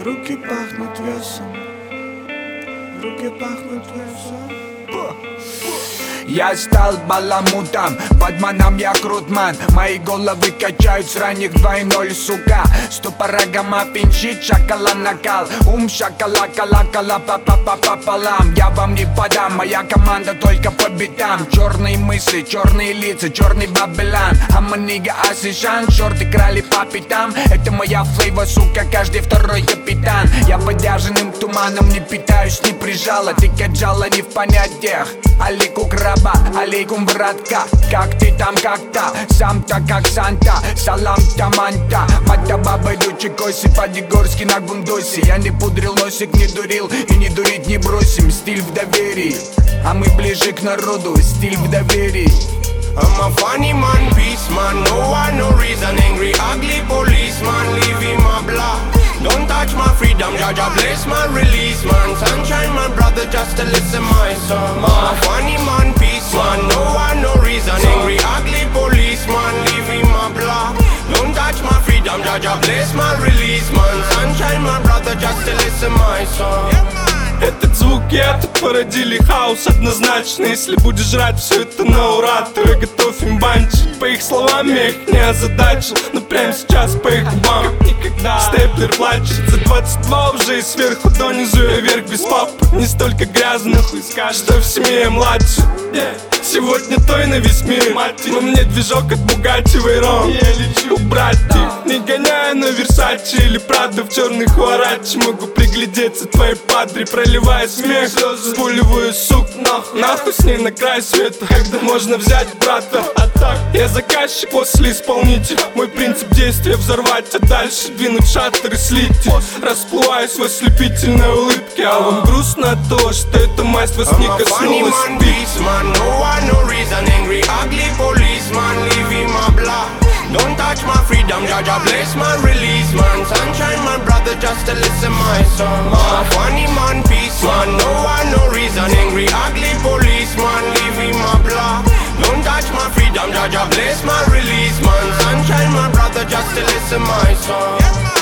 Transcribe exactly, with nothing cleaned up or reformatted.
Руки пахнут весом, руки пахнут весом. Я стал баламутом, подманом я крутман. Мои головы качают с ранних два ноль, сука. Ступорага маффинчит, шакала накал. Ум шакала, кала, кала, папа, папа, пополам. Я вам не подам, моя команда только по битам. Черные мысли, черные лица, черный бабелан. Аманига, асишан, черты крали по пятам. Это моя флейва, сука, каждый второй капитан. Я подержанным туманом не питаюсь, не прижала. Ты каджала не в понятиях. Алику краба, алейкум, братка. Как ты там, как-то, сам-то как Санта. Салам таманта, мата баба дучи коси. По-дегорски на гундосе. Я не пудрил носик, не дурил и не дурить не бросим. Стиль в доверии, а мы ближе к народу. Стиль в доверии. I'm a funny man, peace man. No one, no reason. Angry, ugly policeman. Leave him a block. Don't touch my freedom, Jaja bless my release, man. Sunshine, my brother, just to listen my song. I'm a funny man, peace man. No one, no reason. Angry, ugly policeman. Leave him a block. Don't touch my freedom, Jaja bless my release, man. Sunshine, my brother, just to listen my song. Этот звук и это породили хаос однозначно. Если будешь жрать все это на ура, то я готов им банчить. По их словам я их не озадачил, но прямо сейчас по их губам никогда. Степлер плачет за двадцать два уже и сверху донизу я вверх без папы. Не столько грязно, хуй скажет, что в семье я младше. Сегодня той на весь мир, но мне движок от Бугатти Вейрон. Я лечу убрать их, не гоняя на Версачи или Прадо в черных Хуарачи. Могу приглядеться твоей падре, проливая смех, слезы, спуливаю сук нахуй. Нахуй с ней на край света, когда можно взять брата. А так, я заказчик, после исполнитель. Мой принцип действия взорвать, а дальше двинуть шаттер и слить. Расплываюсь в ослепительной улыбке, а вам грустно от того, что эта масть вас не коснулась. No reason, angry, ugly policeman, leave him a block. Don't touch my freedom, Jaja bless my release, man. Sunshine, my brother, just to listen my song. I'm a funny man, peace man. No one, no reason, angry, ugly policeman, leave him a block. Don't touch my freedom, Jaja bless my release, man. Sunshine, my brother, just to listen my song.